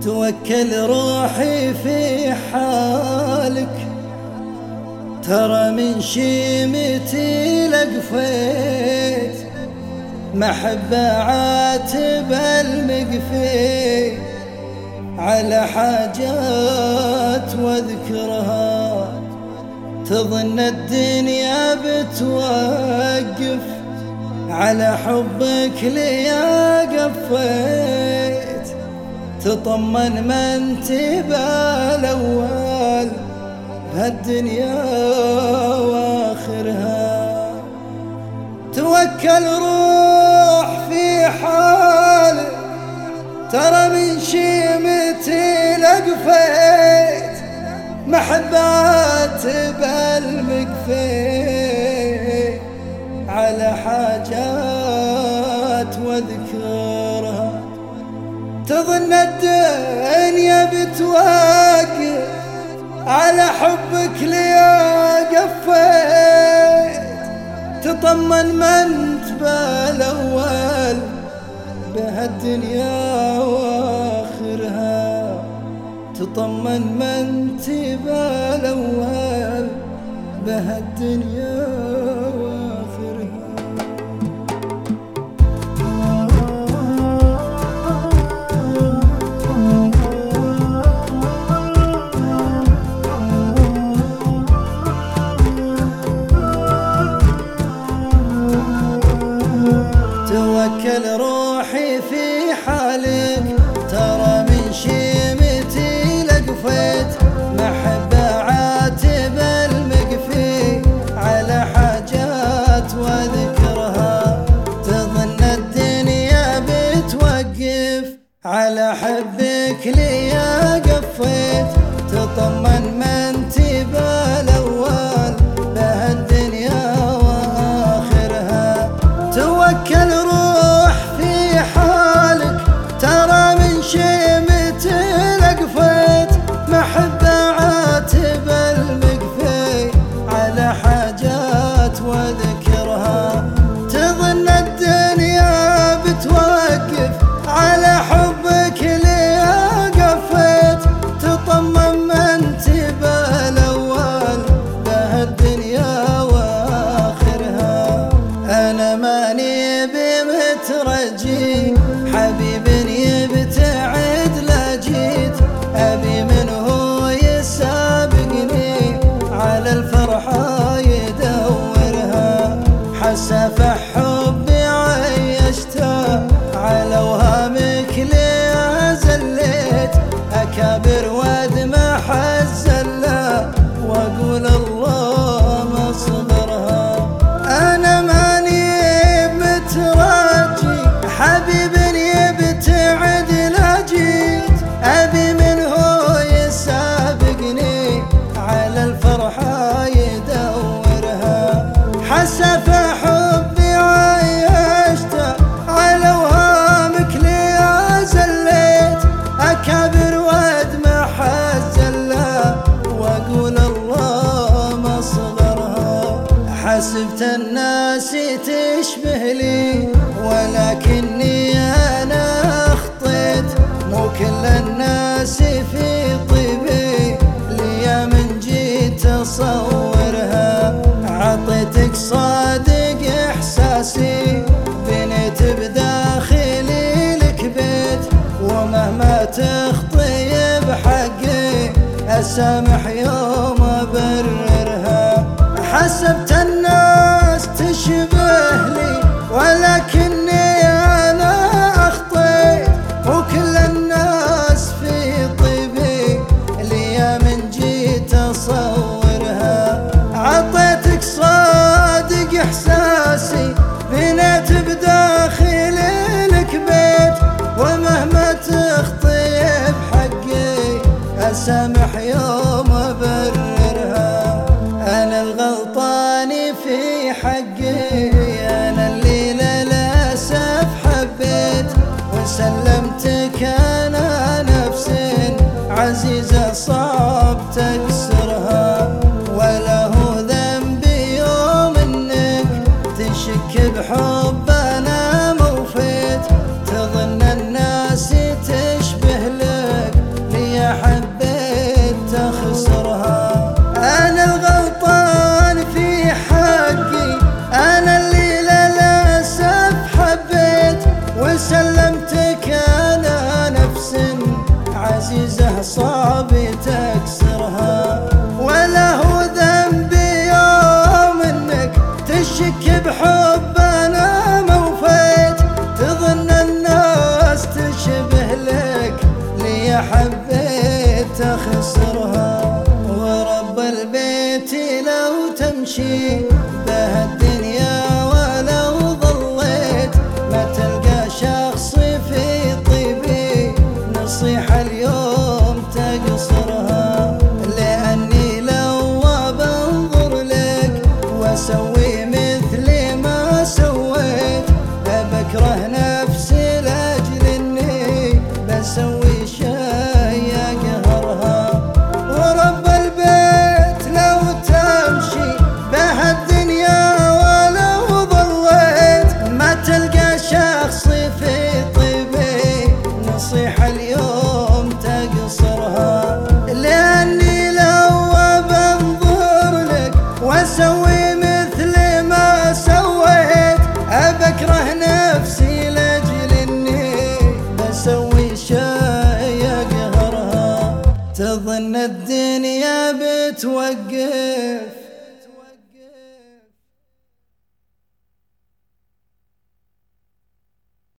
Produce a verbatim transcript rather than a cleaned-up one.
توكل روحي في حالك، ترى من شيمتي لقفيت محبة عاتب المقفي على حاجات واذكرها، تظن الدنيا بتوقف على حبك ليا قفيت، تطمن ما انت بالاول هالدنيا واخرها. توكل روح في حالك، ترى من شيمتي لقفيت محبات بالمقفي على حاجات واذكرها، تظن الدنيا بتوقف على حبك ليا قفيت، تطمن ما انت بالاول بهالدنيا واخرها، تطمن ما انت بالاول بهالدنيا واخرها. توكل روحي في حالك، ترى من شيمتي لقفيت محبة عاتب المقفي على حاجات واذكرها، تظن الدنيا بتوقف على حبك ليا قفيت، تطمن ما انت بالاول بهالدنيا واخرها. توكل روح في حالك، ترى من شيمتي لقفيت محبة عاتب المقفي على حاجات واذكرها، تظن الدنيا بتوقف على حبك ليا قفيت، تطمن ما انت بالاول بهالدنيا واخرها. انا ماني بمترجي حبيب يبتعد لا جيت، ابي من هو يسابقني على الفرحة يدورها، حسفح حبي عيشته على وهامك ليا زليت، اكابر وادمع حزله واقول الله ما صغرها. انا ماني بمترجي حبيب يبتعد لا جيت، ابي من هو يسابقني على الفرحة يدورها، حسف حبي عيشته على وهامك ليا زليت، اكابر وادمع حزله واقول الله ما صغرها. حسبت الناس تشبه لي ولكني انا اخطيت، مو كل الناس في طيبي ليا من جيت اصورها، عطيتك صادق احساسي بنيت بداخلي لك بيت، ومهما تخطي بحقي اسامح يوم ابررها. حسبت الناس تشبه لي ولكني انا اخطيت، وكل الناس في طيبي ليا من جيت اصورها، عطيتك صادق احساسي بنيت بداخلي لك بيت، ومهما تخطي بحقي اسامح